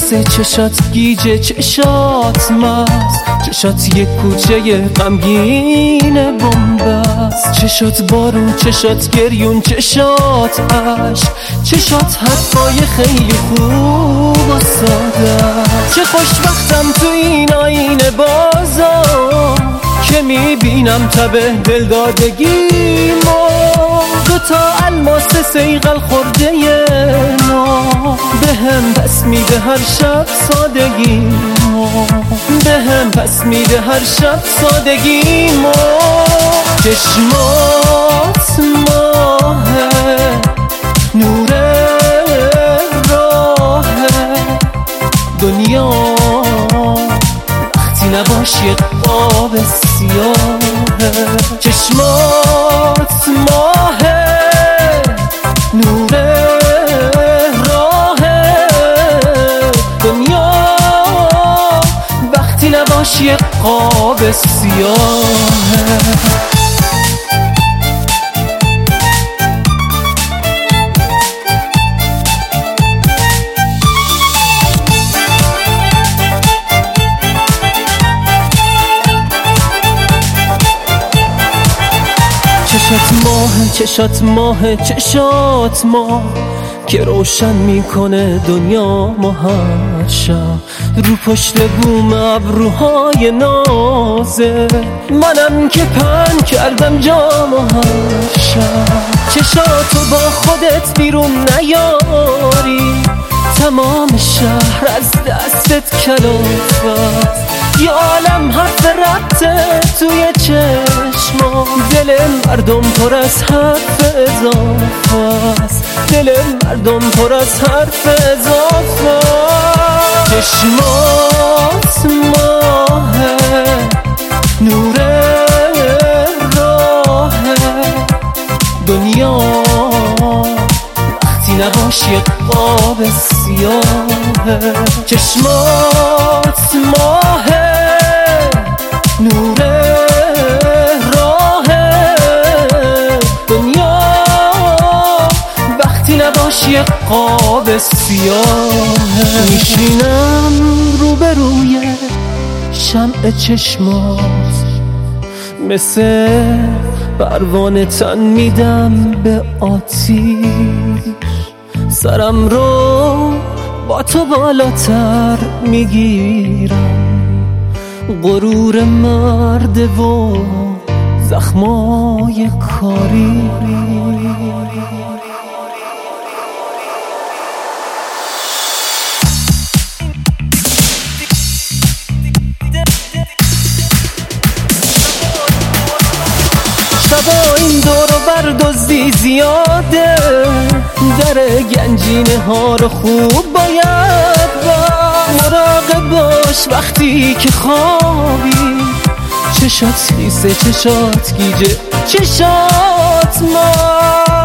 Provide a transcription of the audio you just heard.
خیسه، چشات گیجه، چشات مست، چشات یک کوچه غمگین بنبست، چشات بارون، چشات گریون، چشات عشق، چشات حرفای خیلی خوب و ساده. چه خوشبختم تو این آینه بازار که میبینم تبه دلدادگیمو، دوتا الماس سیغل خورده نام بهم پس میده هر شب سادگیمو، بهم پس میده هر شب سادگیمو. چشمات ماهه، نور راه دنیا، وقتی نباشی قاب سیاهه. چشمات ماهه، نور راه دنیا، وقتی نباشی قاب سیاهه. چشات ماه، چشات ماه، چشات ماه که روشن میکنه دنیا ما هر شب. رو پشت بوم ابروهای نازه منم که پن کردم جام هر شب. چشاتو با خودت بیرون نیاری، تمام شهر از دستت کلافت. یه عالم حرف ربطه توی چشمام، دل مردم پر از حرف اضافه است، دل مردم پر از حرف اضافه. چشمات ماهه، نور راه دنیا، وقتی نباشی قاب سیاهه. چشمات ماهه، نور راه دنیا، وقتی نباشی قاب سیاهه. میشینم روبروی شمع چشمات، مثل پروانه تن میدم به آتیش، سرم رو با تو بالاتر میگیرم، غرور مرد و زخمای کاری. شبا این دور و بردزدی زیاده، در گنجینه ها رو خوب باید مراقب باش وقتی که خوابی. چشات خیسه، چشات گیجه، چشات ما